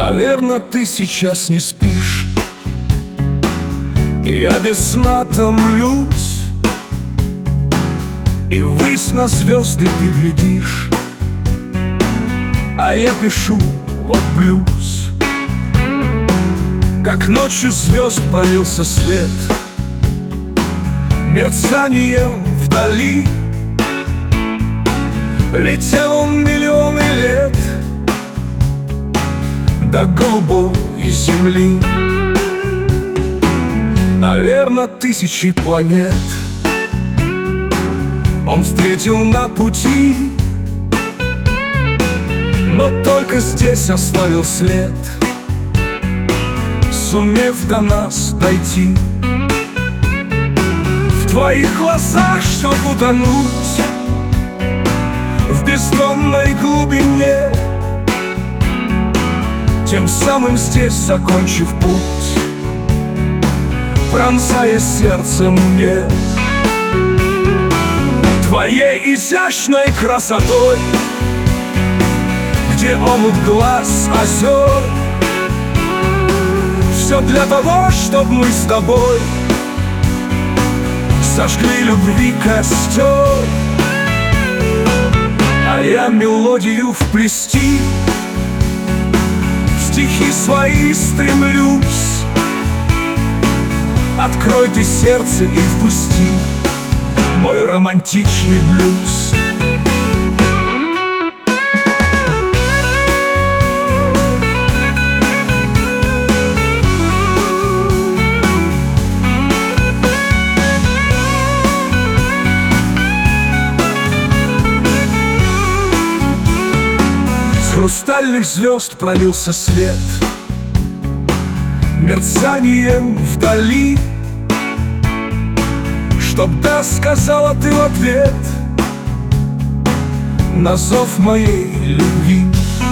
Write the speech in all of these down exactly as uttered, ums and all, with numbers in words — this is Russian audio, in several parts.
Наверно, ты сейчас не спишь, и я без сна томлюсь, и ввысь на звезды ты глядишь, а я пишу вот блюз. Как ночью звезд полился свет, мерцанием вдали летел он миллионы лет до голубой земли. Наверно, тысячи планет он встретил на пути, но только здесь оставил след, сумев до нас дойти. В твоих глазах, чтоб утонуть в бездонной глубине, тем самым здесь закончив путь, пронзая сердце мне. Твоей изящной красотой, где омут глаз озер, все для того, чтоб мы с тобой сожгли любви костер. А я мелодию вплести в стихи свои стремлюсь. Открой ты сердце и впусти мой романтичный блюз. С хрустальных звезд пролился свет, мерцанием вдали, чтоб да сказала ты в ответ на зов моей любви.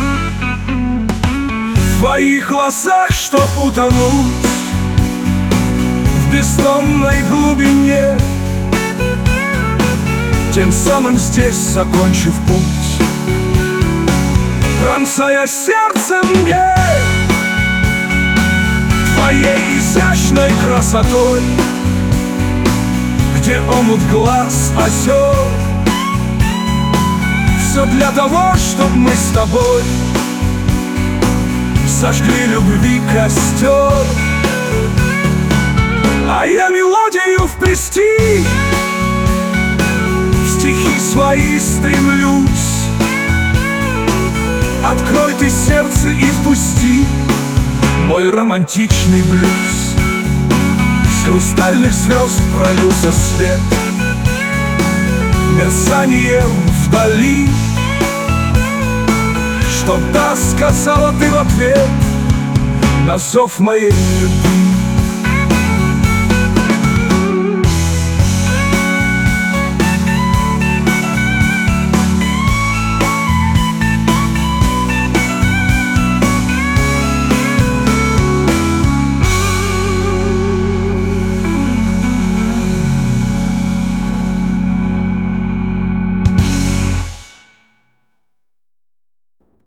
В твоих глазах, чтоб утонуть в бездонной глубине, тем самым здесь закончив путь, пронзая сердце мне. Твоей изящной красотой, где омут глаз озер, все для того, чтоб мы с тобой сожгли любви костер. А я мелодию вплести в стихи свои стремлюсь. Открой ты сердце и впусти мой романтичный блюз. С хрустальных звезд пролился свет, мерцанием вдали, чтоб да сказала ты в ответ на зов моей любви.